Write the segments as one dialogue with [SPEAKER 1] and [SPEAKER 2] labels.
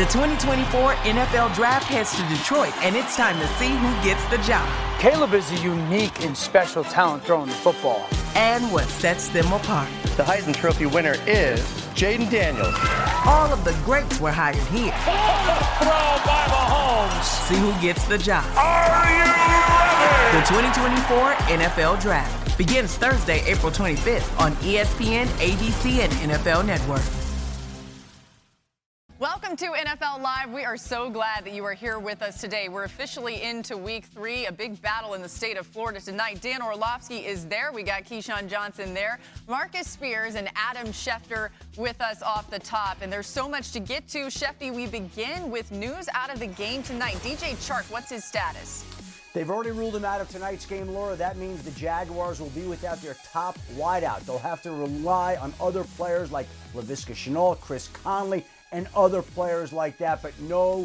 [SPEAKER 1] The 2024 NFL Draft heads to Detroit, and it's time to see who gets the job.
[SPEAKER 2] Caleb is a unique and special talent throwing the football.
[SPEAKER 1] And what sets them apart.
[SPEAKER 3] The Heisman Trophy winner is Jaden Daniels.
[SPEAKER 1] All of the greats were hired here.
[SPEAKER 4] Throw by Mahomes.
[SPEAKER 1] See who gets the job.
[SPEAKER 4] Are you ready?
[SPEAKER 1] The 2024 NFL Draft begins Thursday, April 25th on ESPN, ABC, and NFL Network.
[SPEAKER 5] Welcome to NFL Live. We are so glad that you are here with us today. We're officially into week 3, a big battle in the state of Florida tonight. Dan Orlovsky is there. We got Keyshawn Johnson there. Marcus Spears and Adam Schefter with us off the top. And there's so much to get to. Shefty, we begin with news out of the game tonight. DJ Chark, what's his status?
[SPEAKER 6] They've already ruled him out of tonight's game, Laura. That means the Jaguars will be without their top wideout. They'll have to rely on other players like Laviska Shenault, Chris Conley, and other players like that, but no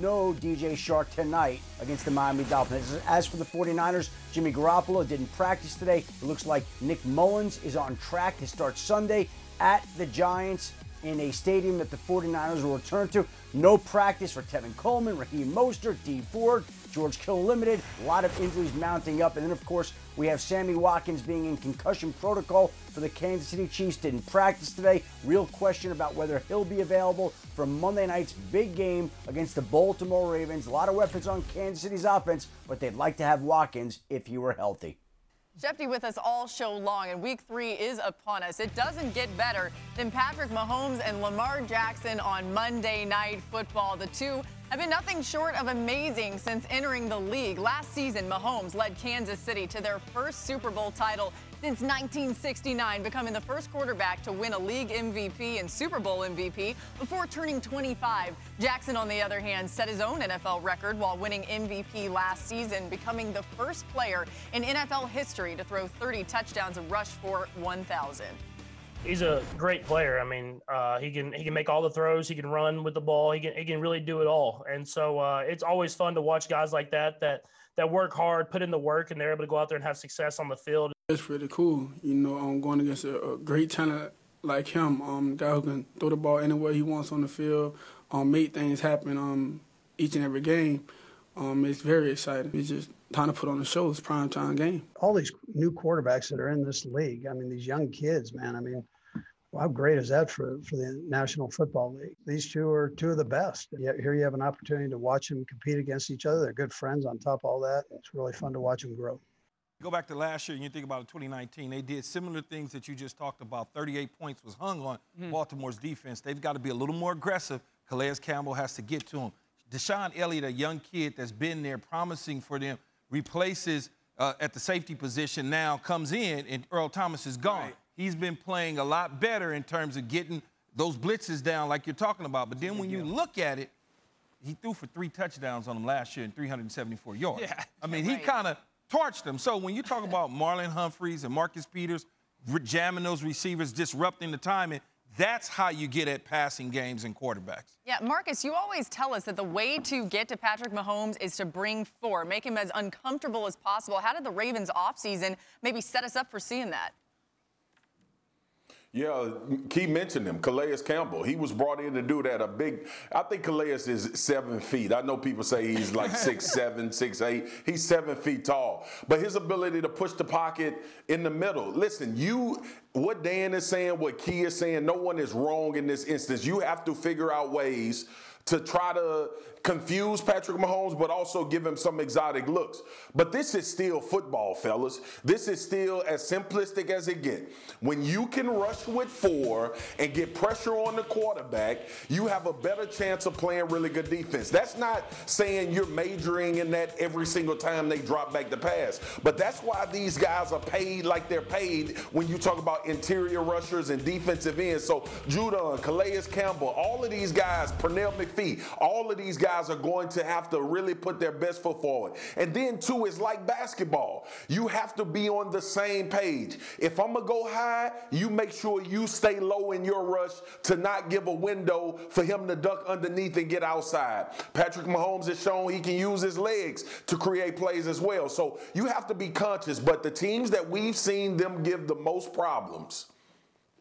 [SPEAKER 6] DJ Chark tonight against the Miami Dolphins. As for the 49ers, Jimmy Garoppolo didn't practice today. It looks like Nick Mullins is on track to start Sunday at the Giants in a stadium that the 49ers will return to. No practice for Tevin Coleman, Raheem Mostert, Dee Ford, George Kittle limited. A lot of injuries mounting up. And then, of course, we have Sammy Watkins being in concussion protocol for the Kansas City Chiefs. Didn't practice today. Real question about whether he'll be available for Monday night's big game against the Baltimore Ravens. A lot of weapons on Kansas City's offense, but they'd like to have Watkins if he were healthy.
[SPEAKER 5] Shefty with us all show long, and week 3 is upon us. It doesn't get better than Patrick Mahomes and Lamar Jackson on Monday Night Football. The two have been nothing short of amazing since entering the league. Last season, Mahomes led Kansas City to their first Super Bowl title since 1969, becoming the first quarterback to win a league MVP and Super Bowl MVP before turning 25. Jackson, on the other hand, set his own NFL record while winning MVP last season, becoming the first player in NFL history to throw 30 touchdowns and rush for 1,000.
[SPEAKER 4] He's a great player. I mean, he can make all the throws. He can run with the ball. He can really do it all. And so it's always fun to watch guys like that work hard, put in the work, and they're able to go out there and have success on the field.
[SPEAKER 7] It's pretty cool, going against a great talent like him, guy who can throw the ball anywhere he wants on the field, make things happen each and every game. It's very exciting. It's just time to put on the show. It's a primetime game.
[SPEAKER 8] All these new quarterbacks that are in this league, I mean, these young kids, man, how great is that for the National Football League? These two are two of the best. Here you have an opportunity to watch them compete against each other. They're good friends on top of all that. It's really fun to watch them grow.
[SPEAKER 9] Go back to last year and you think about 2019, they did similar things that you just talked about. 38 points was hung on Baltimore's defense. They've got to be a little more aggressive. Calais Campbell has to get to him. Deshaun Elliott, a young kid that's been there promising for them, replaces at the safety position now, comes in, and Earl Thomas is gone. Right. He's been playing a lot better in terms of getting those blitzes down like you're talking about. But then when you look at it, he threw for 3 touchdowns on them last year and 374 yards. Yeah. I mean, he kind of torched them. So when you talk about Marlon Humphreys and Marcus Peters jamming those receivers, disrupting the timing, that's how you get at passing games and quarterbacks.
[SPEAKER 5] Yeah, Marcus, you always tell us that the way to get to Patrick Mahomes is to bring 4, make him as uncomfortable as possible. How did the Ravens offseason maybe set us up for seeing that?
[SPEAKER 10] Yeah, Key mentioned him, Calais Campbell. He was brought in to do that. I think Calais is 7 feet. I know people say he's like 6'7", 6'8". He's 7 feet tall. But his ability to push the pocket in the middle. Listen, what Dan is saying, what Key is saying, no one is wrong in this instance. You have to figure out ways to try to confuse Patrick Mahomes, but also give him some exotic looks. But this is still football, fellas. This is still as simplistic as it gets. When you can rush with 4 and get pressure on the quarterback, you have a better chance of playing really good defense. That's not saying you're majoring in that every single time they drop back the pass. But that's why these guys are paid like they're paid when you talk about interior rushers and defensive ends. So Judon, Calais Campbell, all of these guys, Pernell McPhee, all of these guys are going to have to really put their best foot forward. And then, too, it's like basketball. You have to be on the same page. If I'm going to go high, you make sure you stay low in your rush to not give a window for him to duck underneath and get outside. Patrick Mahomes has shown he can use his legs to create plays as well. So you have to be conscious. But the teams that we've seen them give the most problems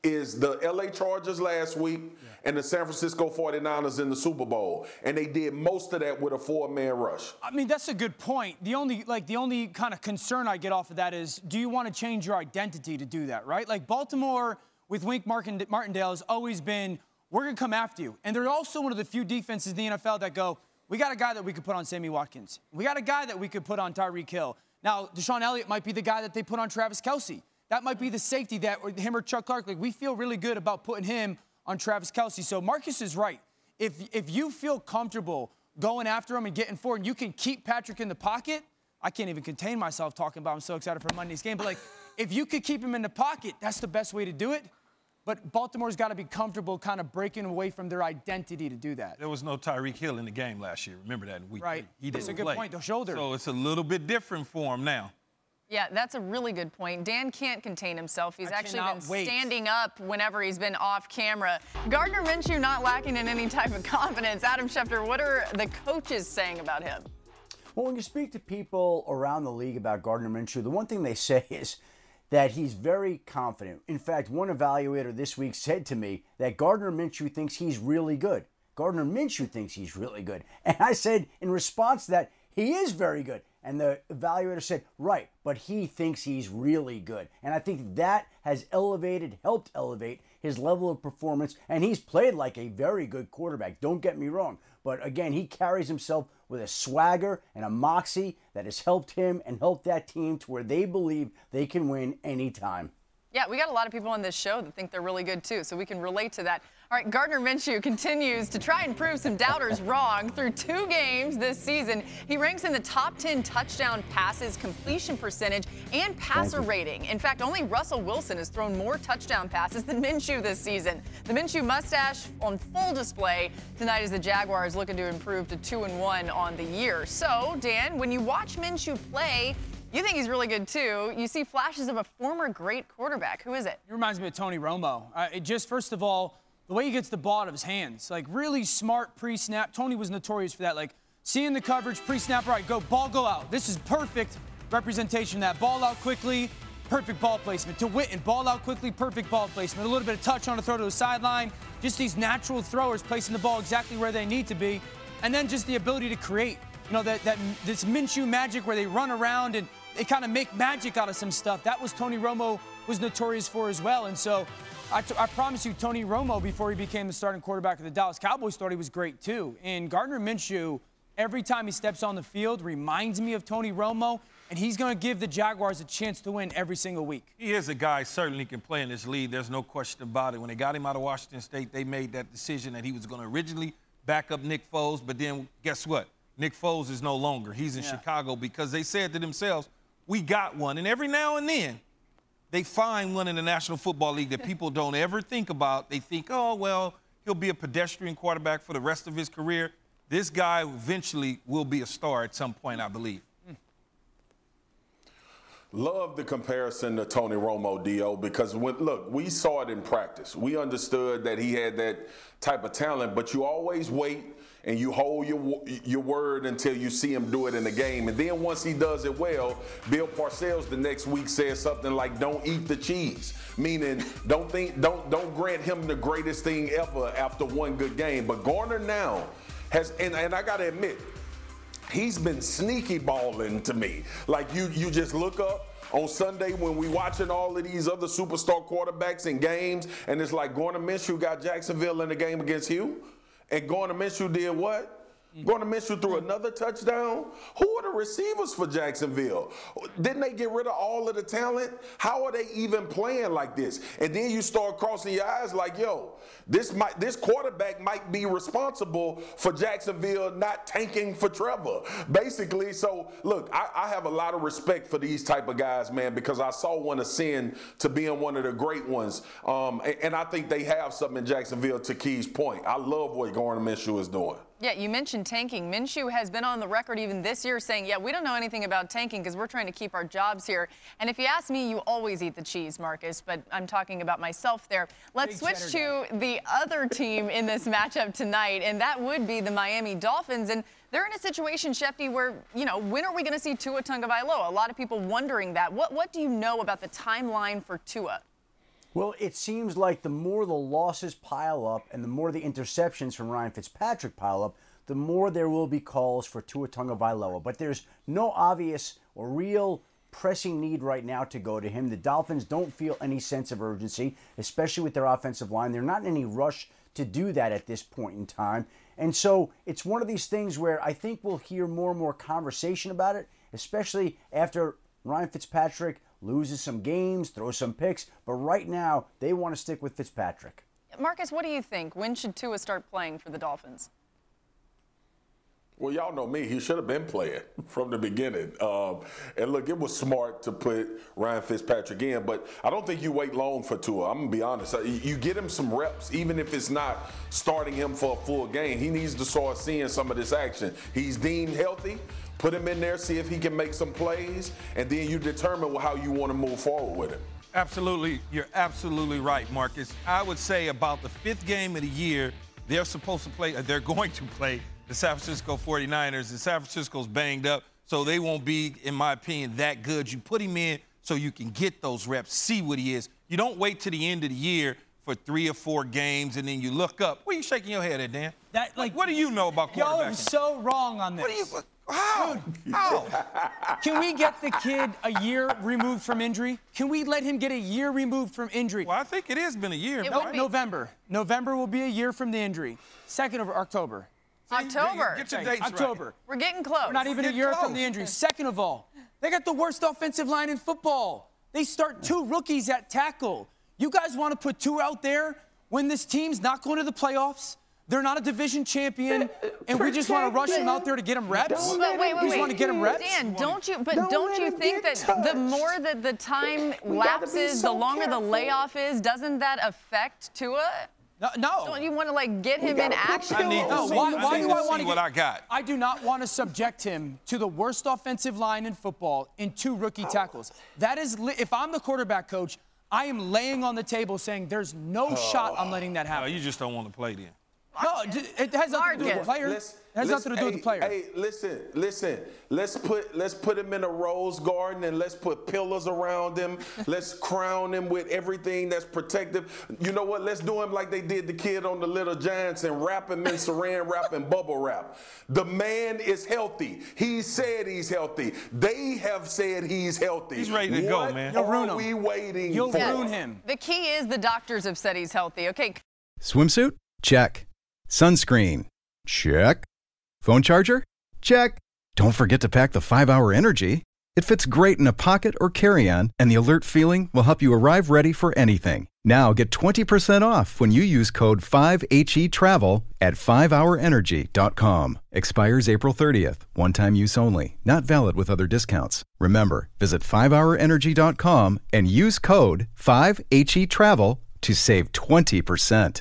[SPEAKER 10] is the LA Chargers last week and the San Francisco 49ers in the Super Bowl. And they did most of that with a 4-man rush.
[SPEAKER 11] I mean, that's a good point. The only kind of concern I get off of that is, do you want to change your identity to do that, right? Like Baltimore with Wink Martindale has always been, we're going to come after you. And they're also one of the few defenses in the NFL that go, we got a guy that we could put on Sammy Watkins. We got a guy that we could put on Tyreek Hill. Now, Deshaun Elliott might be the guy that they put on Travis Kelce. That might be the safety that him or Chuck Clark. Like, we feel really good about putting him on Travis Kelce. So Marcus is right. If you feel comfortable going after him and getting forward, and you can keep Patrick in the pocket, I can't even contain myself talking about him. I'm so excited for Monday's game. But, like, if you could keep him in the pocket, that's the best way to do it. But Baltimore's got to be comfortable kind of breaking away from their identity to do that.
[SPEAKER 9] There was no Tyreek Hill in the game last year. Remember that in week 3. He didn't
[SPEAKER 11] That's a good
[SPEAKER 9] play.
[SPEAKER 11] point, the shoulder.
[SPEAKER 9] So it's a little bit different for him now.
[SPEAKER 5] Yeah, that's a really good point. Dan can't contain himself. He's actually been
[SPEAKER 11] wait.
[SPEAKER 5] standing up whenever he's been off camera. Gardner Minshew not lacking in any type of confidence. Adam Schefter, what are the coaches saying about him?
[SPEAKER 6] Well, when you speak to people around the league about Gardner Minshew, the one thing they say is that he's very confident. In fact, one evaluator this week said to me that Gardner Minshew thinks he's really good. Gardner Minshew thinks he's really good. And I said, in response to that, he is very good. And the evaluator said, right, but he thinks he's really good. And I think that has helped elevate his level of performance. And he's played like a very good quarterback. Don't get me wrong. But again, he carries himself with a swagger and a moxie that has helped him and helped that team to where they believe they can win anytime.
[SPEAKER 5] Yeah, we got a lot of people on this show that think they're really good, too, so we can relate to that. All right, Gardner Minshew continues to try and prove some doubters wrong. Through 2 games this season, he ranks in the top 10 touchdown passes, completion percentage, and passer rating. In fact, only Russell Wilson has thrown more touchdown passes than Minshew this season. The Minshew mustache on full display tonight as the Jaguars looking to improve to 2-1 on the year. So, Dan, when you watch Minshew play, you think he's really good, too. You see flashes of a former great quarterback. Who is it?
[SPEAKER 11] He reminds me of Tony Romo. First of all, the way he gets the ball out of his hands, like really smart pre-snap. Tony was notorious for that, like seeing the coverage, pre-snap, right, go, ball go out. This is perfect representation of that. Ball out quickly, perfect ball placement. To Witten, ball out quickly, perfect ball placement. A little bit of touch on a throw to the sideline. Just these natural throwers placing the ball exactly where they need to be. And then just the ability to create, this Minshew magic where they run around and they kind of make magic out of some stuff. That was Tony Romo was notorious for as well. And so I promise you, Tony Romo, before he became the starting quarterback of the Dallas Cowboys, thought he was great too. And Gardner Minshew, every time he steps on the field, reminds me of Tony Romo, and he's going to give the Jaguars a chance to win every single week.
[SPEAKER 9] He is a guy certainly can play in this league. There's no question about it. When they got him out of Washington State, they made that decision that he was going to originally back up Nick Foles, but then guess what? Nick Foles is no longer. He's in Chicago because they said to themselves, we got one. And every now and then, they find one in the National Football League that people don't ever think about. They think, oh, well, he'll be a pedestrian quarterback for the rest of his career. This guy eventually will be a star at some point, I believe.
[SPEAKER 10] Love the comparison to Tony Romo, D.O., because, look, we saw it in practice. We understood that he had that type of talent, but you always wait and you hold your word until you see him do it in the game. And then once he does it well, Bill Parcells the next week says something like, don't eat the cheese, meaning don't grant him the greatest thing ever after one good game. But Gardner now has, and I got to admit, he's been sneaky balling to me. Like you just look up on Sunday when we watching all of these other superstar quarterbacks in games, and it's like Gardner Minshew got Jacksonville in the game against Hugh, and Gardner Minshew did what? Gardner Minshew threw another touchdown. Who are the receivers for Jacksonville? Didn't they get rid of all of the talent? How are they even playing like this? And then you start crossing your eyes like, yo, this quarterback might be responsible for Jacksonville not tanking for Trevor, basically. So, look, I have a lot of respect for these type of guys, man, because I saw one ascend to being one of the great ones. And I think they have something in Jacksonville, to Key's point. I love what Gardner Minshew is doing.
[SPEAKER 5] Yeah, you mentioned tanking. Minshew has been on the record even this year saying, yeah, we don't know anything about tanking because we're trying to keep our jobs here. And if you ask me, you always eat the cheese, Marcus, but I'm talking about myself there. Let's switch to the other team in this matchup tonight, and that would be the Miami Dolphins. And they're in a situation, Shefty, where, when are we going to see Tua Tagovailoa? A lot of people wondering that. What do you know about the timeline for Tua?
[SPEAKER 6] Well, it seems like the more the losses pile up and the more the interceptions from Ryan Fitzpatrick pile up, the more there will be calls for Tua Tagovailoa. But there's no obvious or real pressing need right now to go to him. The Dolphins don't feel any sense of urgency, especially with their offensive line. They're not in any rush to do that at this point in time. And so it's one of these things where I think we'll hear more and more conversation about it, especially after Ryan Fitzpatrick loses some games, throws some picks. But right now, they want to stick with Fitzpatrick.
[SPEAKER 5] Marcus, what do you think? When should Tua start playing for the Dolphins?
[SPEAKER 10] Well, y'all know me. He should have been playing from the beginning. And look, it was smart to put Ryan Fitzpatrick in, but I don't think you wait long for Tua. I'm going to be honest. You get him some reps, even if it's not starting him for a full game. He needs to start seeing some of this action. He's deemed healthy. Put him in there, see if he can make some plays, and then you determine how you want to move forward with him.
[SPEAKER 9] Absolutely. You're absolutely right, Marcus. I would say about the 5th game of the year, they're going to play the San Francisco 49ers. And San Francisco's banged up, so they won't be, in my opinion, that good. You put him in so you can get those reps, see what he is. You don't wait to the end of the year for 3 or 4 games, and then you look up. What are you shaking your head at, Dan? What do you know about quarterbacking?
[SPEAKER 11] Y'all are so wrong on this.
[SPEAKER 9] How?
[SPEAKER 11] Can we get the kid a year removed from injury? Can we let him get a year removed from injury?
[SPEAKER 9] Well, I think it has been a year.
[SPEAKER 11] November. November will be a year from the injury. 2nd of October.
[SPEAKER 5] October.
[SPEAKER 9] Get your dates
[SPEAKER 11] October.
[SPEAKER 9] right.
[SPEAKER 5] We're getting close.
[SPEAKER 11] We're not even a year from the injury. Second of all, they got the worst offensive line in football. They start 2 rookies at tackle. You guys want to put 2 out there when this team's not going to the playoffs? They're not a division champion, and we just want to rush them out there to get them reps?
[SPEAKER 5] But wait.
[SPEAKER 11] We just want to get them reps?
[SPEAKER 5] Dan, don't you think that the more that the time lapses, the longer the layoff is, doesn't that affect Tua?
[SPEAKER 11] No.
[SPEAKER 5] Don't you want to get him in action?
[SPEAKER 11] Why do I want to
[SPEAKER 9] what I got?
[SPEAKER 11] I do not want to subject him to the worst offensive line in football in 2 rookie tackles. That is, if I'm the quarterback coach, I am laying on the table saying there's no shot I'm letting that happen.
[SPEAKER 9] You just don't want to play then.
[SPEAKER 11] No, it has nothing to do with the player. It has nothing to do with the player.
[SPEAKER 10] Hey, listen. Let's put him in a rose garden and let's put pillars around him. Let's crown him with everything that's protective. You know what? Let's do him like they did the kid on the Little Giants and wrap him in saran wrap and bubble wrap. The man is healthy. He said he's healthy. They have said he's healthy.
[SPEAKER 9] He's ready to go, man.
[SPEAKER 11] You'll ruin him.
[SPEAKER 10] What are we waiting
[SPEAKER 11] You'll
[SPEAKER 10] for?
[SPEAKER 11] ruin him.
[SPEAKER 5] The key is the doctors have said he's healthy. Okay.
[SPEAKER 12] Swimsuit? Check. Sunscreen? Check. Phone charger? Check. Don't forget to pack the 5-Hour Energy. It fits great in a pocket or carry-on, and the alert feeling will help you arrive ready for anything. Now get 20% off when you use code 5HETRAVEL at 5hourenergy.com. Expires April 30th. One-time use only. Not valid with other discounts. Remember, visit 5hourenergy.com and use code 5HETRAVEL to save 20%.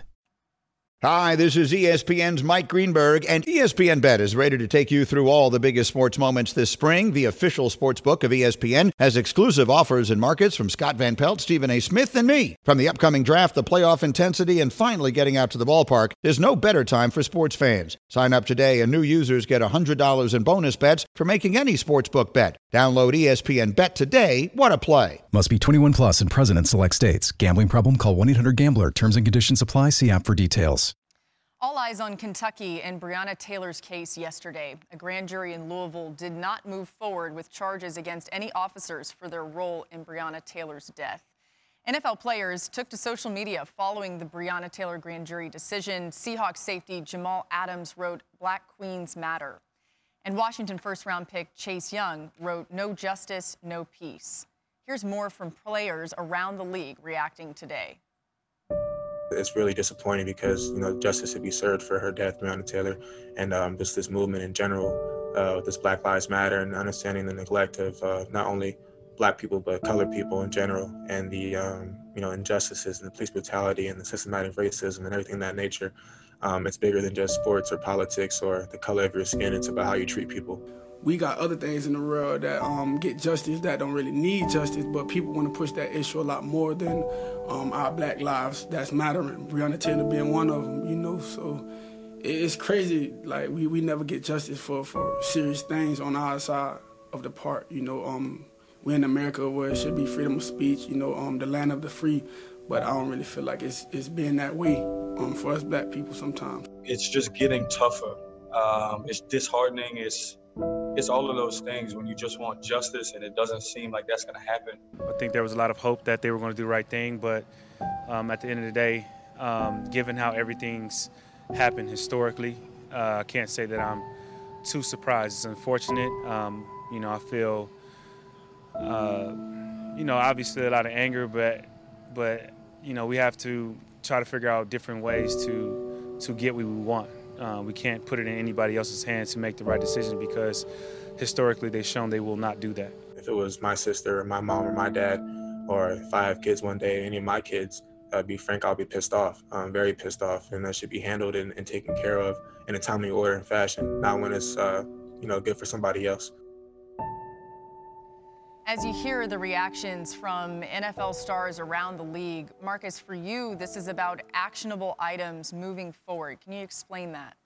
[SPEAKER 13] Hi, this is ESPN's Mike Greenberg, and ESPN Bet is ready to take you through all the biggest sports moments this spring. The official sports book of ESPN has exclusive offers and markets from Scott Van Pelt, Stephen A. Smith, and me. From the upcoming draft, the playoff intensity, and finally getting out to the ballpark, there's no better time for sports fans. Sign up today, and new users get $100 in bonus bets for making any sportsbook bet. Download ESPN Bet today. What a play.
[SPEAKER 12] Must be 21 plus and present in select states. Gambling problem? Call 1-800-GAMBLER. Terms and conditions apply. See app for details.
[SPEAKER 5] All eyes on Kentucky and Breonna Taylor's case yesterday. A grand jury in Louisville did not move forward with charges against any officers for their role in Breonna Taylor's death. NFL players took to social media following the Breonna Taylor grand jury decision. Seahawks safety Jamal Adams wrote, "Black Queens Matter." And Washington first-round pick Chase Young wrote, "No justice, no peace." Here's more from players around the league reacting today.
[SPEAKER 14] It's really disappointing because, justice should be served for her death, Breonna Taylor, and just this movement in general, with this Black Lives Matter and understanding the neglect of not only Black people but colored people in general, and the injustices and the police brutality and the systematic racism and everything of that nature. It's bigger than just sports or politics or the color of your skin. It's about how you treat people.
[SPEAKER 7] We got other things in the world that get justice that don't really need justice, but people want to push that issue a lot more than our Black lives that's mattering. Breonna Taylor being one of them, so it's crazy. Like, we never get justice for serious things on our side of the part, we're in America where it should be freedom of speech, the land of the free, but I don't really feel like it's been that way for us black people sometimes.
[SPEAKER 15] It's just getting tougher. It's disheartening. It's all of those things when you just want justice and it doesn't seem like that's going to happen.
[SPEAKER 16] I think there was a lot of hope that they were going to do the right thing, but at the end of the day, given how everything's happened historically, I can't say that I'm too surprised. It's unfortunate. I feel, obviously a lot of anger, but we have to try to figure out different ways to get what we want. We can't put it in anybody else's hands to make the right decision because historically they've shown they will not do that.
[SPEAKER 14] If it was my sister or my mom or my dad, or if I have kids one day, any of my kids, I'll be frank, I'll be pissed off. I'm very pissed off, and that should be handled and taken care of in a timely order and fashion, not when it's good for somebody else.
[SPEAKER 5] As you hear the reactions from NFL stars around the league, Marcus, for you, this is about actionable items moving forward. Can you explain that?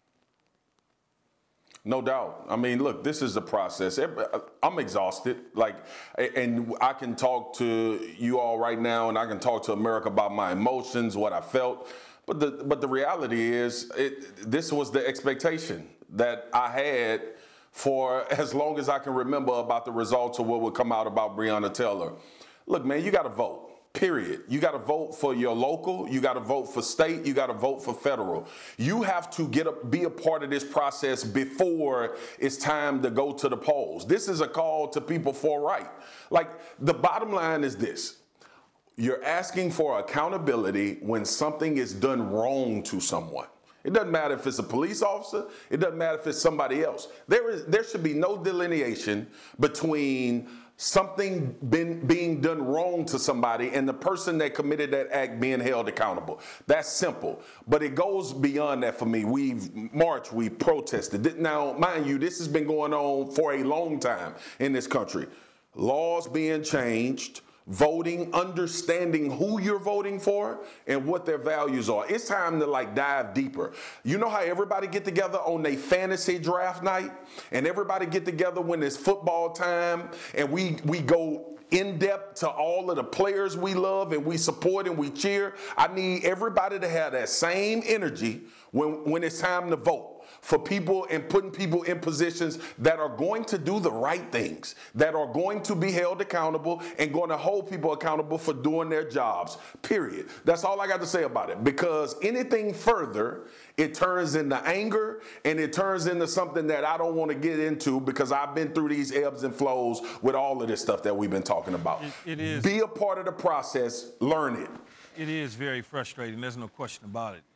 [SPEAKER 10] No doubt. I mean, look, this is a process. I'm exhausted. And I can talk to you all right now, and I can talk to America about my emotions, what I felt. But the reality is, this was the expectation that I had for as long as I can remember about the results of what would come out about Breonna Taylor. Look, man, you got to vote. Period. You got to vote for your local. You got to vote for state. You got to vote for federal. You have to be a part of this process before it's time to go to the polls. This is a call to people for right. The bottom line is this. You're asking for accountability when something is done wrong to someone. It doesn't matter if it's a police officer. It doesn't matter if it's somebody else. There should be no delineation between something being done wrong to somebody and the person that committed that act being held accountable. That's simple. But it goes beyond that for me. We've marched, we've protested. Now, mind you, this has been going on for a long time in this country. Laws being changed, voting, understanding who you're voting for and what their values are. It's time to dive deeper. You know how everybody get together on their fantasy draft night and everybody get together when it's football time and we go in depth to all of the players we love and we support and we cheer. I need everybody to have that same energy when it's time to vote for people and putting people in positions that are going to do the right things, that are going to be held accountable and going to hold people accountable for doing their jobs, period. That's all I got to say about it, because anything further, it turns into anger and it turns into something that I don't want to get into because I've been through these ebbs and flows with all of this stuff that we've been talking about.
[SPEAKER 9] It is.
[SPEAKER 10] Be a part of the process, learn it.
[SPEAKER 9] It is very frustrating. There's no question about it.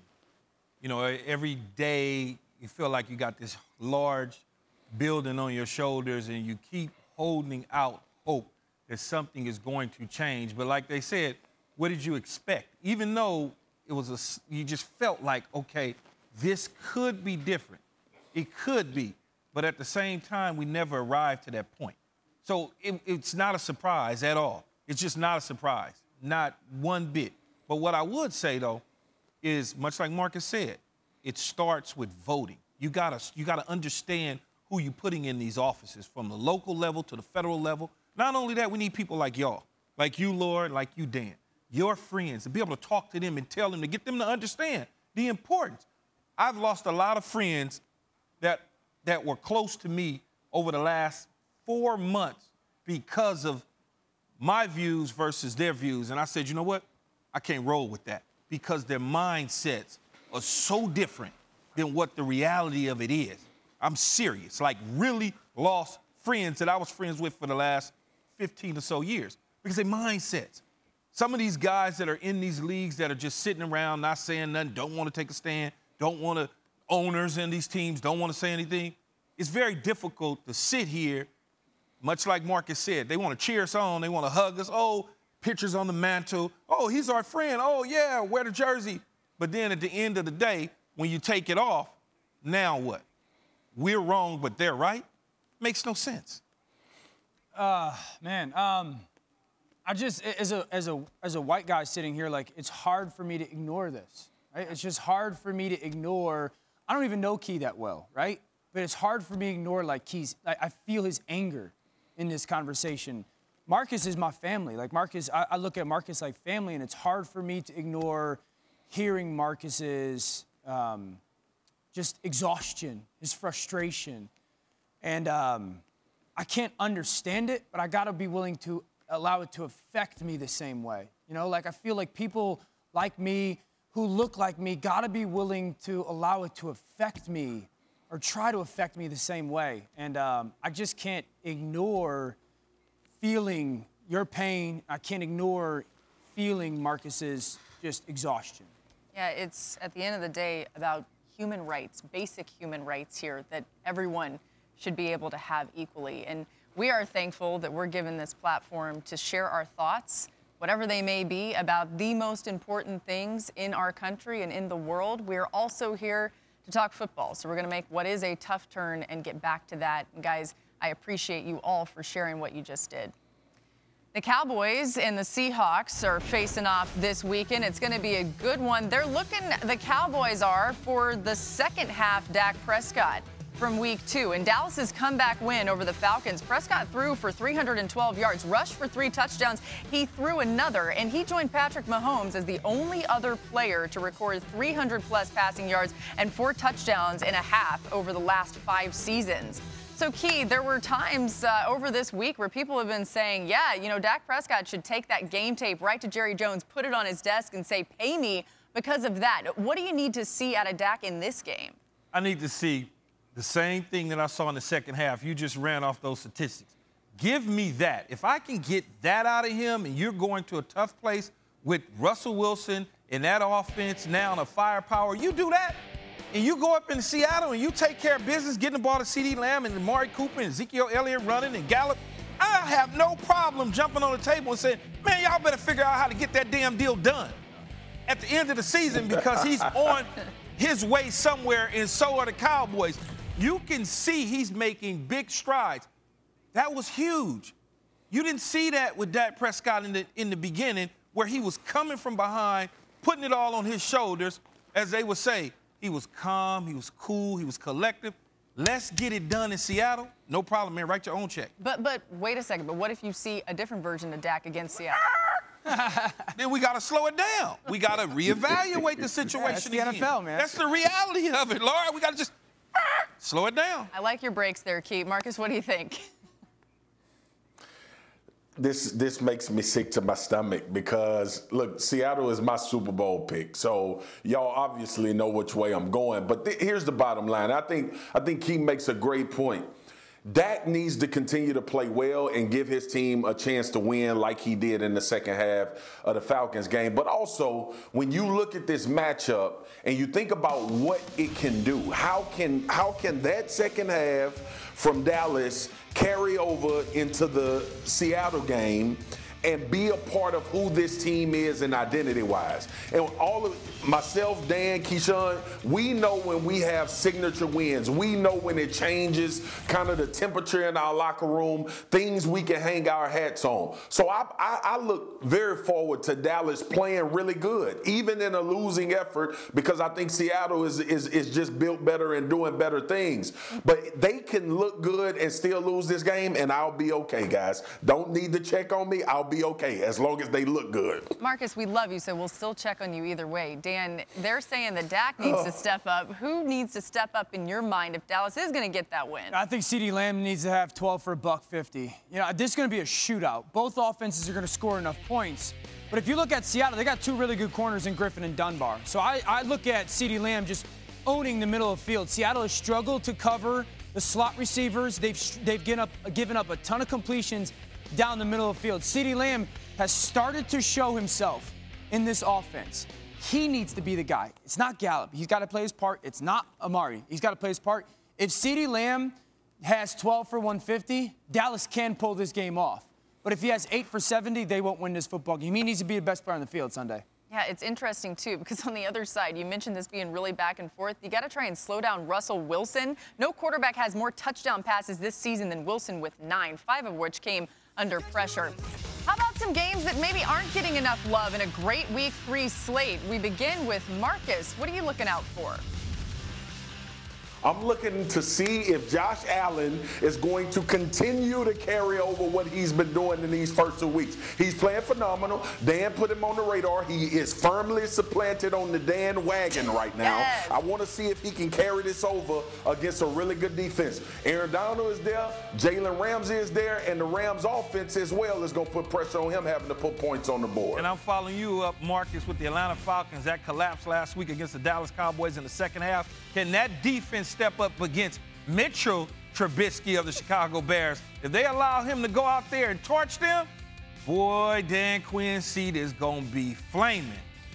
[SPEAKER 9] Every day you feel like you got this large building on your shoulders and you keep holding out hope that something is going to change. But like they said, what did you expect? Even though you just felt like, okay, this could be different. It could be. But at the same time, we never arrived to that point. So it's not a surprise at all. It's just not a surprise. Not one bit. But what I would say, though, is much like Marcus said, it starts with voting. You gotta understand who you're putting in these offices from the local level to the federal level. Not only that, we need people like y'all, like you, Lord, like you, Dan, your friends, to be able to talk to them and tell them, to get them to understand the importance. I've lost a lot of friends that were close to me over the last 4 months because of my views versus their views. And I said, you know what? I can't roll with that, because their mindsets are so different than what the reality of it is. I'm serious, really lost friends that I was friends with for the last 15 or so years because their mindsets. Some of these guys that are in these leagues that are just sitting around, not saying nothing, don't want to take a stand, owners in these teams don't want to say anything. It's very difficult to sit here, much like Marcus said. They want to cheer us on, they want to hug us. Oh, pictures on the mantle. Oh, he's our friend. Oh, yeah, wear the jersey. But then at the end of the day, when you take it off, now what? We're wrong, but they're right? Makes no sense.
[SPEAKER 11] I just, as a white guy sitting here, it's hard for me to ignore this, right? It's just hard for me to ignore. I don't even know Key that well, right? But it's hard for me to ignore Key's. I feel his anger in this conversation. Marcus is my family. Like Marcus, I look at Marcus like family, and it's hard for me to ignore hearing Marcus's just exhaustion, his frustration. And I can't understand it, but I got to be willing to allow it to affect me the same way. You know, like I feel like people like me who look like me got to be willing to allow it to affect me or try to affect me the same way. And I just can't ignore feeling your pain. I can't ignore feeling Marcus's just exhaustion.
[SPEAKER 5] Yeah, it's at the end of the day about human rights, basic human rights here that everyone should be able to have equally. And we are thankful that we're given this platform to share our thoughts, whatever they may be, about the most important things in our country and in the world. We're also here to talk football. So we're going to make what is a tough turn and get back to that. And guys, I appreciate you all for sharing what you just did. The Cowboys and the Seahawks are facing off this weekend. It's going to be a good one. The Cowboys are for the second half Dak Prescott from week 2. In Dallas's comeback win over the Falcons, Prescott threw for 312 yards, rushed for 3 touchdowns. He threw another, and he joined Patrick Mahomes as the only other player to record 300-plus passing yards and 4 touchdowns in a half over the last 5 seasons. So, Key, there were times over this week where people have been saying, yeah, you know, Dak Prescott should take that game tape right to Jerry Jones, put it on his desk, and say, pay me because of that. What do you need to see out of Dak in this game?
[SPEAKER 9] I need to see the same thing that I saw in the second half. You just ran off those statistics. Give me that. If I can get that out of him and you're going to a tough place with Russell Wilson and that offense now and a firepower, you do that. And you go up in Seattle and you take care of business, getting the ball to CeeDee Lamb and Amari Cooper and Ezekiel Elliott running and Gallup, I have no problem jumping on the table and saying, man, y'all better figure out how to get that damn deal done at the end of the season because he's on his way somewhere, and so are the Cowboys. You can see he's making big strides. That was huge. You didn't see that with Dak Prescott in the beginning where he was coming from behind, putting it all on his shoulders, as they would say. He was calm, he was cool, he was collective. Let's get it done in Seattle. No problem, man. Write your own check.
[SPEAKER 5] But wait a second. But what if you see a different version of Dak against Seattle?
[SPEAKER 9] Then we got to slow it down. We got to reevaluate the situation.
[SPEAKER 11] That's the NFL, man.
[SPEAKER 9] That's the reality of it, Laura. We got to just slow it down.
[SPEAKER 5] I like your breaks there, Keith. Marcus, what do you think?
[SPEAKER 10] This makes me sick to my stomach because, look, Seattle is my Super Bowl pick. So y'all obviously know which way I'm going. But here's the bottom line. I think he makes a great point. Dak needs to continue to play well and give his team a chance to win like he did in the second half of the Falcons game. But also, when you look at this matchup and you think about what it can do, how can that second half from Dallas carry over into the Seattle game and be a part of who this team is and identity-wise. And all of myself, Dan, Keyshawn, we know when we have signature wins. We know when it changes kind of the temperature in our locker room, things we can hang our hats on. So I look very forward to Dallas playing really good, even in a losing effort, because I think Seattle is just built better and doing better things. But they can look good and still lose this game, and I'll be okay, guys. Don't need to check on me. I'll be okay as long as they look good.
[SPEAKER 5] Marcus, we love you, so we'll still check on you either way. Dan, they're saying that Dak needs to step up. Who needs to step up in your mind if Dallas is going to get that win?
[SPEAKER 11] I think CeeDee Lamb needs to have 12 for $150. You know, this is going to be a shootout. Both offenses are going to score enough points. But if you look at Seattle, they got 2 really good corners in Griffin and Dunbar. So I look at CeeDee Lamb just owning the middle of the field. Seattle has struggled to cover the slot receivers. They've given up a ton of completions down the middle of the field. CeeDee Lamb has started to show himself in this offense. He needs to be the guy. It's not Gallup. He's got to play his part. It's not Amari. He's got to play his part. If CeeDee Lamb has 12 for 150, Dallas can pull this game off. But if he has 8 for 70, they won't win this football game. He needs to be the best player on the field Sunday.
[SPEAKER 5] Yeah, it's interesting, too, because on the other side, you mentioned this being really back and forth. You got to try and slow down Russell Wilson. No quarterback has more touchdown passes this season than Wilson with 9, 5 of which came under pressure. How about some games that maybe aren't getting enough love in a great Week 3 slate? We begin with Marcus. What are you looking out for?
[SPEAKER 10] I'm looking to see if Josh Allen is going to continue to carry over what he's been doing in these first 2 weeks. He's playing phenomenal. Dan put him on the radar. He is firmly supplanted on the Dan wagon right now.
[SPEAKER 5] Yes.
[SPEAKER 10] I want to see if he can carry this over against a really good defense. Aaron Donald is there. Jalen Ramsey is there. And the Rams offense as well is going to put pressure on him having to put points on the board.
[SPEAKER 9] And I'm following you up, Marcus, with the Atlanta Falcons. That collapsed last week against the Dallas Cowboys in the second half. Can that defense step up against Mitchell Trubisky of the Chicago Bears? If they allow him to go out there and torch them, boy, Dan Quinn's seat is going to be flaming.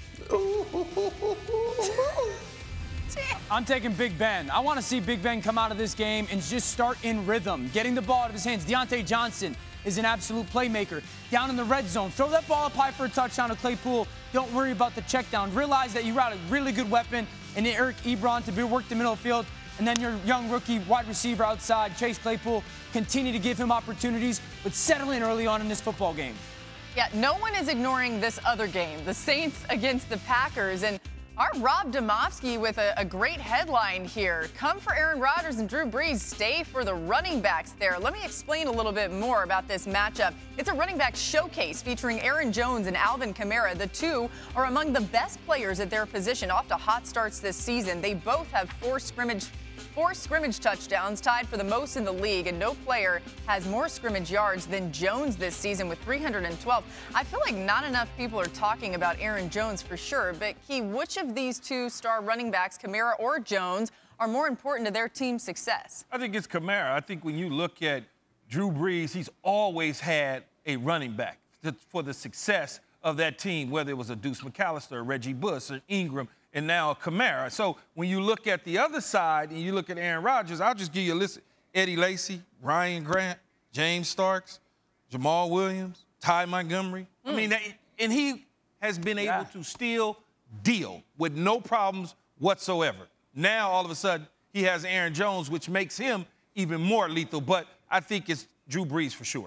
[SPEAKER 11] I'm taking Big Ben. I want to see Big Ben come out of this game and just start in rhythm, getting the ball out of his hands. Deontay Johnson is an absolute playmaker. Down in the red zone, throw that ball up high for a touchdown to Claypool. Don't worry about the check down. Realize that you got a really good weapon in Eric Ebron to be worked the middle of the field. And then your young rookie wide receiver outside, Chase Claypool, continue to give him opportunities, but settle in early on in this football game.
[SPEAKER 5] Yeah, no one is ignoring this other game, the Saints against the Packers. And our Rob Demovsky with a great headline here. Come for Aaron Rodgers and Drew Brees, stay for the running backs there. Let me explain a little bit more about this matchup. It's a running back showcase featuring Aaron Jones and Alvin Kamara. The two are among the best players at their position, off to hot starts this season. They both have four scrimmage touchdowns, tied for the most in the league, and no player has more scrimmage yards than Jones this season with 312. I feel like not enough people are talking about Aaron Jones for sure, but Key, which of these two star running backs, Kamara or Jones, are more important to their team's success?
[SPEAKER 9] I think it's Kamara. I think when you look at Drew Brees, he's always had a running back for the success of that team, whether it was a Deuce McAllister, or Reggie Bush, or Ingram, and now a Kamara. So when you look at the other side and you look at Aaron Rodgers, I'll just give you a list. Eddie Lacy, Ryan Grant, James Starks, Jamal Williams, Ty Montgomery. I mean, and he has been able to still deal with no problems whatsoever. Now, all of a sudden, he has Aaron Jones, which makes him even more lethal. But I think it's Drew Brees for sure.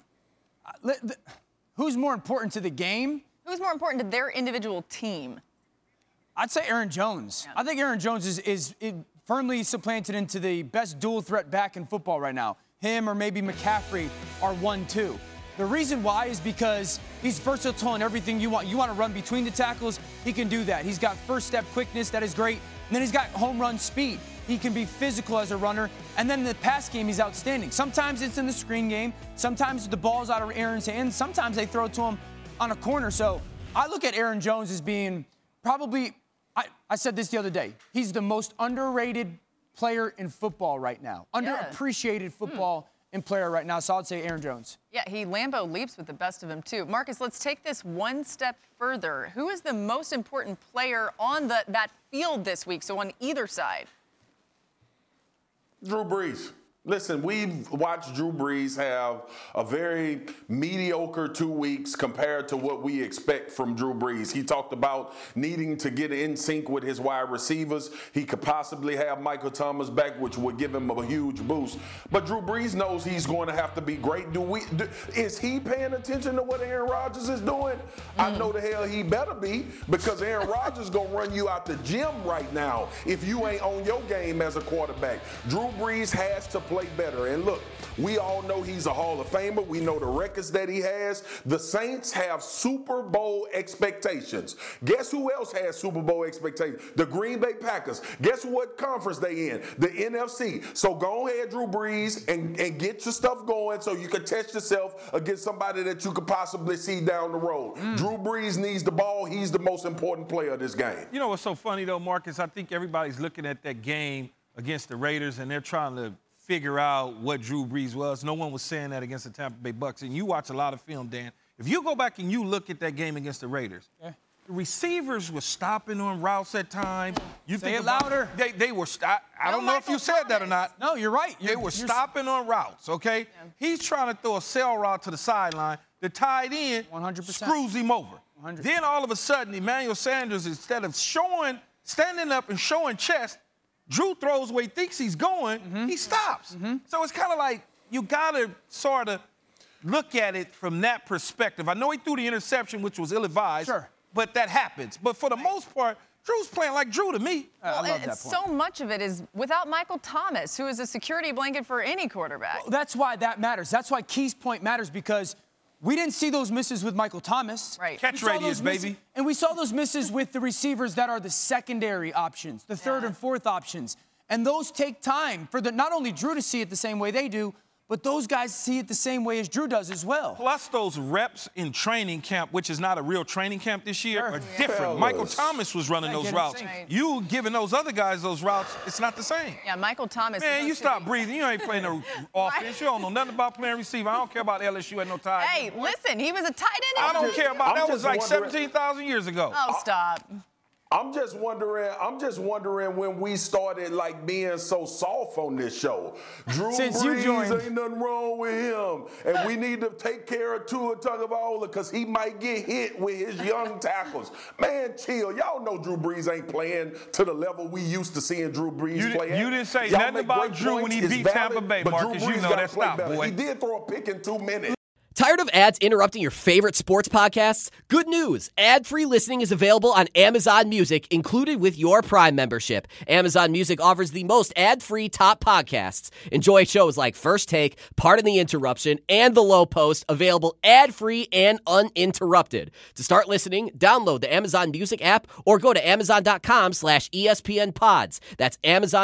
[SPEAKER 11] Who's more important to the game?
[SPEAKER 5] Who's more important to their individual team?
[SPEAKER 11] I'd say Aaron Jones. Yeah. I think Aaron Jones is firmly supplanted into the best dual threat back in football right now. Him or maybe McCaffrey are 1-2. The reason why is because he's versatile in everything you want. You want to run between the tackles, he can do that. He's got first step quickness, that is great. And then he's got home run speed. He can be physical as a runner. And then in the pass game, he's outstanding. Sometimes it's in the screen game. Sometimes the ball's out of Aaron's hands. Sometimes they throw it to him on a corner. So I look at Aaron Jones as being probably, I said this the other day, he's the most underrated player in football right now. Underappreciated football and player right now, so I'd say Aaron Jones.
[SPEAKER 5] Yeah, he Lambo leaps with the best of them, too. Marcus, let's take this one step further. Who is the most important player on that field this week, so on either side?
[SPEAKER 10] Drew Brees. Listen, we've watched Drew Brees have a very mediocre 2 weeks compared to what we expect from Drew Brees. He talked about needing to get in sync with his wide receivers. He could possibly have Michael Thomas back, which would give him a huge boost. But Drew Brees knows he's going to have to be great. Is he paying attention to what Aaron Rodgers is doing? I know the hell he better be, because Aaron Rodgers is going to run you out the gym right now if you ain't on your game as a quarterback. Drew Brees has to play better. And look, we all know he's a Hall of Famer. We know the records that he has. The Saints have Super Bowl expectations. Guess who else has Super Bowl expectations? The Green Bay Packers. Guess what conference they in? The NFC. So go ahead, Drew Brees, and get your stuff going so you can test yourself against somebody that you could possibly see down the road. Drew Brees needs the ball. He's the most important player of this game.
[SPEAKER 9] You know what's so funny, though, Marcus? I think everybody's looking at that game against the Raiders, and they're trying to figure out what Drew Brees was. No one was saying that against the Tampa Bay Bucs. And you watch a lot of film, Dan. If you go back and you look at that game against the Raiders, the receivers were stopping on routes at times. You
[SPEAKER 11] Say it louder.
[SPEAKER 9] They were I don't know if you said that or not.
[SPEAKER 11] No, you're right.
[SPEAKER 9] They were stopping on routes, okay? Yeah. He's trying to throw a sail route to the sideline. The tight end
[SPEAKER 11] 100%.
[SPEAKER 9] Screws him over.
[SPEAKER 11] 100%.
[SPEAKER 9] Then all of a sudden, Emmanuel Sanders, instead of standing up and showing chest, Drew throws where he thinks he's going, he stops. So it's kind of like you got to sort of look at it from that perspective. I know he threw the interception, which was ill-advised, but that happens. But for the most part, Drew's playing like Drew to me.
[SPEAKER 5] Well,
[SPEAKER 11] I love that point.
[SPEAKER 5] So much of it is without Michael Thomas, who is a security blanket for any quarterback.
[SPEAKER 11] Well, that's why that matters. That's why Key's point matters, because we didn't see those misses with Michael Thomas.
[SPEAKER 5] Right.
[SPEAKER 9] Catch radius, baby.
[SPEAKER 11] And we saw those misses with the receivers that are the secondary options, the third and fourth options. And those take time for not only Drew to see it the same way they do, but those guys see it the same way as Drew does as well.
[SPEAKER 9] Plus those reps in training camp, which is not a real training camp this year, are different. Michael Thomas was running those routes.
[SPEAKER 5] Right.
[SPEAKER 9] You giving those other guys those routes, it's not the same.
[SPEAKER 5] Yeah, Michael Thomas.
[SPEAKER 9] Man, you stop breathing. You ain't playing no offense. You don't know nothing about playing receiver. I don't care about LSU at no time.
[SPEAKER 5] Hey, listen, he was a tight end.
[SPEAKER 9] I don't care about that. Was like 17,000 years ago.
[SPEAKER 5] Oh, stop.
[SPEAKER 10] I'm just wondering when we started like being so soft on this show. Drew Brees, ain't nothing wrong with him. And we need to take care of Tua Tagovailoa because he might get hit with his young tackles. Man, chill. Y'all know Drew Brees ain't playing to the level we used to seeing Drew Brees play at.
[SPEAKER 9] You didn't say nothing about Drew when he beat Tampa Bay, Marcus. You know that. Stop, boy.
[SPEAKER 10] He did throw a pick in 2 minutes.
[SPEAKER 17] Tired of ads interrupting your favorite sports podcasts? Good news. Ad-free listening is available on Amazon Music, included with your Prime membership. Amazon Music offers the most ad-free top podcasts. Enjoy shows like First Take, Pardon the Interruption, and The Low Post, available ad-free and uninterrupted. To start listening, download the Amazon Music app or go to Amazon.com/ESPN Pods. That's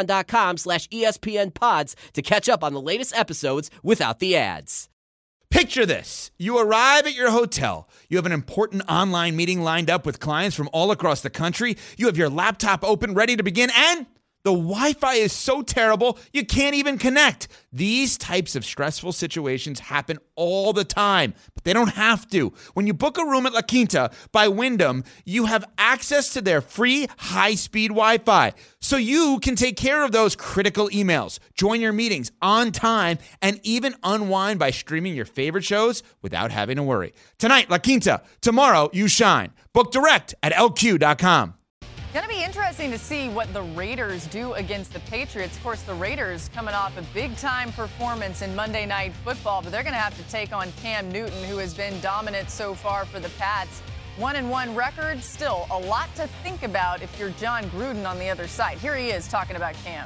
[SPEAKER 17] Amazon.com/ESPN Pods to catch up on the latest episodes without the ads.
[SPEAKER 18] Picture this. You arrive at your hotel. You have an important online meeting lined up with clients from all across the country. You have your laptop open, ready to begin, and the Wi-Fi is so terrible, you can't even connect. These types of stressful situations happen all the time, but they don't have to. When you book a room at La Quinta by Wyndham, you have access to their free high-speed Wi-Fi, so you can take care of those critical emails, join your meetings on time, and even unwind by streaming your favorite shows without having to worry. Tonight, La Quinta. Tomorrow, you shine. Book direct at LQ.com.
[SPEAKER 5] Going to be interesting to see what the Raiders do against the Patriots. Of course, the Raiders coming off a big-time performance in Monday Night Football, but they're going to have to take on Cam Newton, who has been dominant so far for the Pats. 1-1 record, still a lot to think about if you're John Gruden on the other side. Here he is talking about Cam.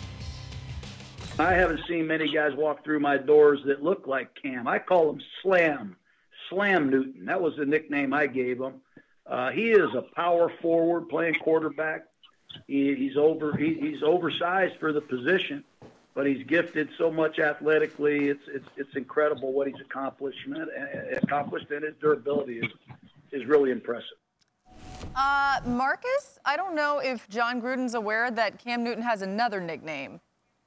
[SPEAKER 19] I haven't seen many guys walk through my doors that look like Cam. I call him Slam Newton. That was the nickname I gave him. He is a power forward playing quarterback. He's oversized for the position, but he's gifted so much athletically. It's incredible what he's accomplished, and his durability is really impressive.
[SPEAKER 5] Marcus, I don't know if John Gruden's aware that Cam Newton has another nickname.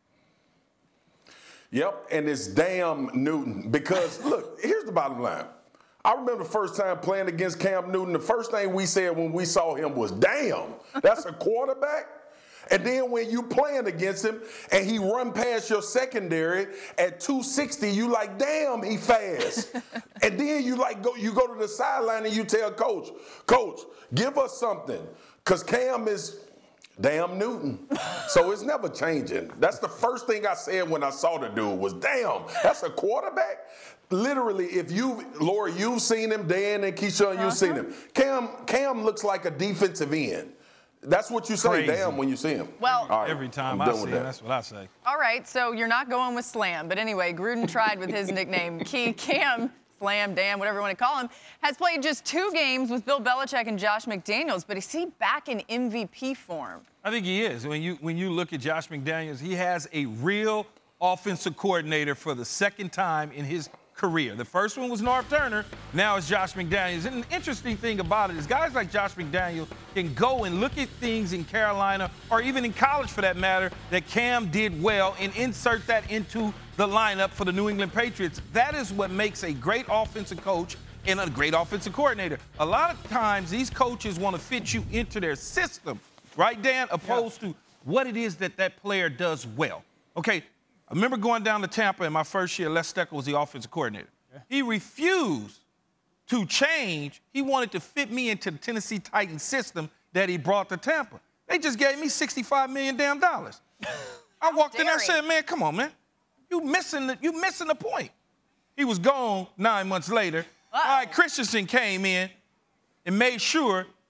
[SPEAKER 10] Yep, and it's Damn Newton. Because, look, here's the bottom line. I remember the first time playing against Cam Newton, the first thing we said when we saw him was, damn, that's a quarterback? And then when you playing against him and he run past your secondary at 260, you like, damn, he fast. And then you go to the sideline and you tell Coach, give us something. Because Cam is Damn Newton. So it's never changing. That's the first thing I said when I saw the dude was, damn, that's a quarterback? Literally, Laura, you've seen him, Dan and Keyshawn, you've seen him. Cam looks like a defensive end. That's what you say, damn, when you see him.
[SPEAKER 5] Well,
[SPEAKER 10] right,
[SPEAKER 9] every time I see him, that's what I say.
[SPEAKER 5] All right, so you're not going with Slam. But anyway, Gruden tried with his nickname. Cam, Slam, Damn, whatever you want to call him, has played just 2 games with Bill Belichick and Josh McDaniels. But is he back in MVP form?
[SPEAKER 9] I think he is. When you look at Josh McDaniels, he has a real offensive coordinator for the second time in his career. The first one was Norv Turner. Now it's Josh McDaniels. And the interesting thing about it is guys like Josh McDaniels can go and look at things in Carolina or even in college for that matter that Cam did well and insert that into the lineup for the New England Patriots. That is what makes a great offensive coach and a great offensive coordinator. A lot of times these coaches want to fit you into their system, right, Dan, opposed to what it is that player does well. Okay, I remember going down to Tampa in my first year. Les Steckel was the offensive coordinator. Yeah. He refused to change. He wanted to fit me into the Tennessee Titans system that he brought to Tampa. They just gave me $65 million. I walked in there and said, man, come on, man. You missing the point. He was gone 9 months later. All right, Christensen came in and made sure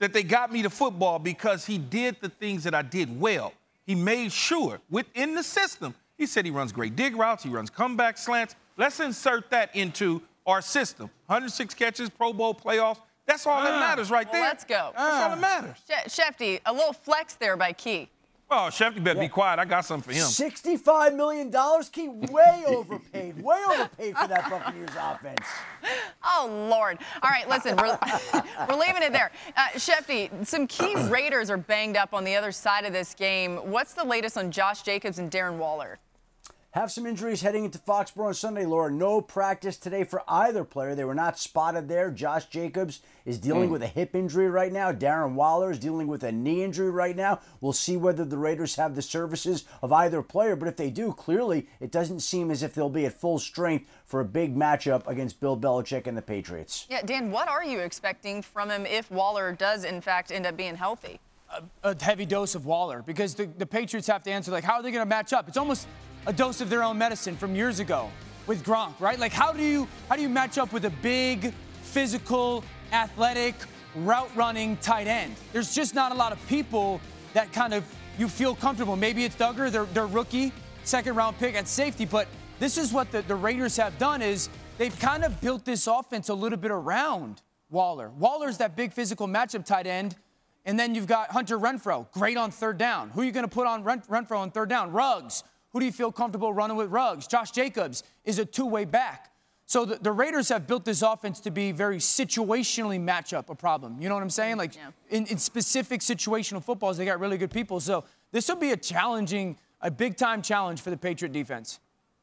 [SPEAKER 9] that they got me to football because he did the things that I did well. He made sure within the system, he said he runs great dig routes, he runs comeback slants. Let's insert that into our system. 106 catches, Pro Bowl playoffs. That's all that matters right there.
[SPEAKER 5] Let's go.
[SPEAKER 9] That's all that matters.
[SPEAKER 5] Shefty, a little flex there by Key.
[SPEAKER 9] Oh, Shefty better be quiet. I got something for him.
[SPEAKER 6] $65 million? Key, way overpaid for that Buccaneers offense.
[SPEAKER 5] Oh, Lord. All right, listen, we're leaving it there. Shefty, some key Raiders are banged up on the other side of this game. What's the latest on Josh Jacobs and Darren Waller?
[SPEAKER 6] Have some injuries heading into Foxborough on Sunday, Laura. No practice today for either player. They were not spotted there. Josh Jacobs is dealing with a hip injury right now. Darren Waller is dealing with a knee injury right now. We'll see whether the Raiders have the services of either player. But if they do, clearly it doesn't seem as if they'll be at full strength for a big matchup against Bill Belichick and the Patriots.
[SPEAKER 5] Yeah, Dan, what are you expecting from him if Waller does, in fact, end up being healthy?
[SPEAKER 11] A heavy dose of Waller, because the Patriots have to answer, like, how are they going to match up? It's almost a dose of their own medicine from years ago with Gronk, right? Like, how do you match up with a big, physical, athletic, route-running tight end? There's just not a lot of people that kind of you feel comfortable. Maybe it's Duggar, their rookie, second-round pick at safety, but this is what the Raiders have done is they've kind of built this offense a little bit around Waller. Waller's that big physical matchup tight end, and then you've got Hunter Renfrow, great on third down. Who are you going to put on Renfrow on third down? Ruggs. Who do you feel comfortable running with Ruggs? Josh Jacobs is a two-way back. So the Raiders have built this offense to be very situationally match up a problem. You know what I'm saying? Like in specific situational footballs, they got really good people. So this will be a big-time challenge for the Patriot defense.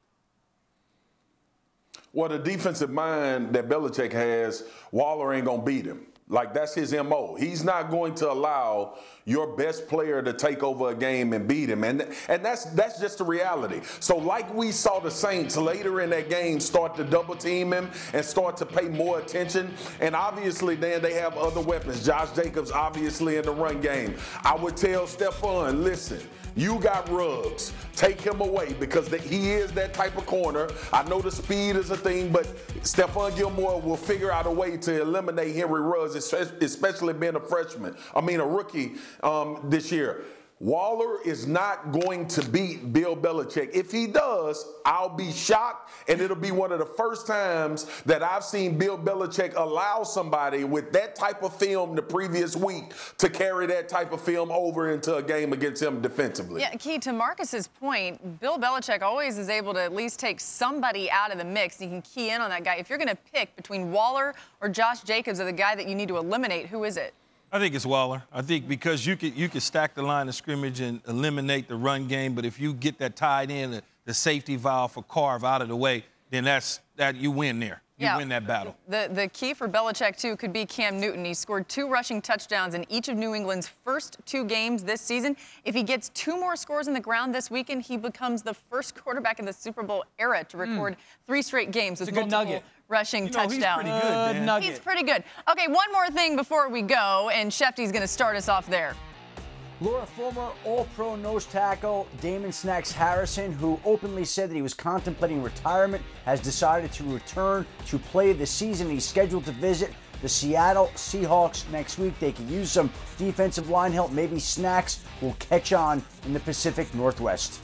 [SPEAKER 10] Well, the defensive mind that Belichick has, Waller ain't going to beat him. Like, that's his M.O. He's not going to allow your best player to take over a game and beat him. And that's just the reality. So like we saw the Saints later in that game start to double team him and start to pay more attention. And obviously, then they have other weapons. Josh Jacobs, obviously, in the run game. I would tell Stephon, listen, you got Ruggs. Take him away because he is that type of corner. I know the speed is a thing, but Stephon Gilmore will figure out a way to eliminate Henry Ruggs, especially being a rookie this year. Waller is not going to beat Bill Belichick. If he does, I'll be shocked, and it'll be one of the first times that I've seen Bill Belichick allow somebody with that type of film the previous week to carry that type of film over into a game against him defensively.
[SPEAKER 5] Yeah, Key, to Marcus's point, Bill Belichick always is able to at least take somebody out of the mix. You can key in on that guy. If you're going to pick between Waller or Josh Jacobs or the guy that you need to eliminate, who is it?
[SPEAKER 9] I think it's Waller. I think because you could stack the line of scrimmage and eliminate the run game, but if you get that tied in, the safety valve for Carve out of the way, then that you win there. You win that battle.
[SPEAKER 5] The key for Belichick, too, could be Cam Newton. He scored 2 rushing touchdowns in each of New England's first 2 games this season. If he gets 2 more scores on the ground this weekend, he becomes the first quarterback in the Super Bowl era to record 3 straight games with multiple rushing touchdowns.
[SPEAKER 9] He's pretty good, man.
[SPEAKER 5] He's pretty good. Okay, one more thing before we go, and Shefty's going to start us off there.
[SPEAKER 6] Laura, former All-Pro nose tackle Damon Snacks Harrison, who openly said that he was contemplating retirement, has decided to return to play this season. He's scheduled to visit the Seattle Seahawks next week. They could use some defensive line help. Maybe Snacks will catch on in the Pacific Northwest.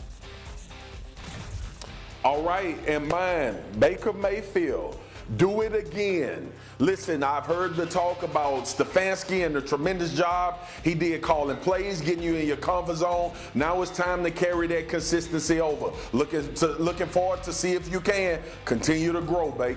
[SPEAKER 10] All right, and mine, Baker Mayfield. Do it again. Listen, I've heard the talk about Stefanski and the tremendous job he did calling plays, getting you in your comfort zone. Now it's time to carry that consistency over. Looking forward to see if you can continue to grow, Bake.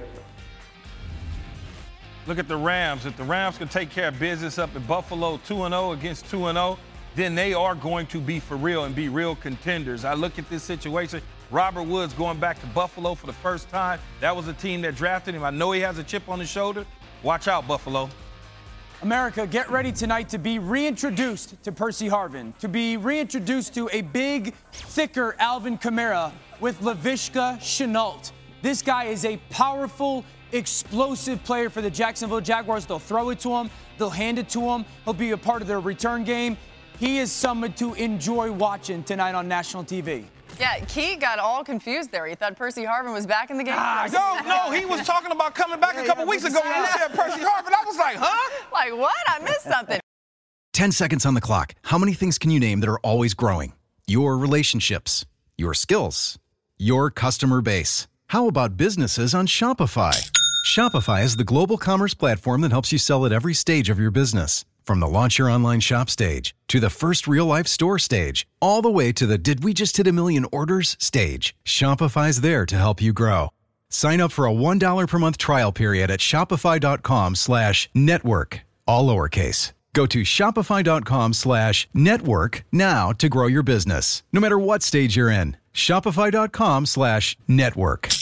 [SPEAKER 9] Look at the Rams. If the Rams can take care of business up in Buffalo 2-0 against 2-0, then they are going to be for real and be real contenders. I look at this situation. Robert Woods going back to Buffalo for the first time. That was a team that drafted him. I know he has a chip on his shoulder. Watch out, Buffalo.
[SPEAKER 11] America, get ready tonight to be reintroduced to Percy Harvin, to be reintroduced to a big, thicker Alvin Kamara with Laviska Shenault. This guy is a powerful, explosive player for the Jacksonville Jaguars. They'll throw it to him. They'll hand it to him. He'll be a part of their return game. He is someone to enjoy watching tonight on national TV.
[SPEAKER 5] Yeah, Key got all confused there. He thought Percy Harvin was back in the game.
[SPEAKER 9] No, he was talking about coming back a couple weeks ago when he said Percy Harvin. I was like, huh?
[SPEAKER 5] Like, what? I missed something.
[SPEAKER 12] 10 seconds on the clock. How many things can you name that are always growing? Your relationships, your skills, your customer base. How about businesses on Shopify? Shopify is the global commerce platform that helps you sell at every stage of your business. From the launch your online shop stage, to the first real-life store stage, all the way to the did we just hit a million orders stage, Shopify's there to help you grow. Sign up for a $1 per month trial period at shopify.com/network, all lowercase. Go to shopify.com/network now to grow your business, no matter what stage you're in. Shopify.com/network.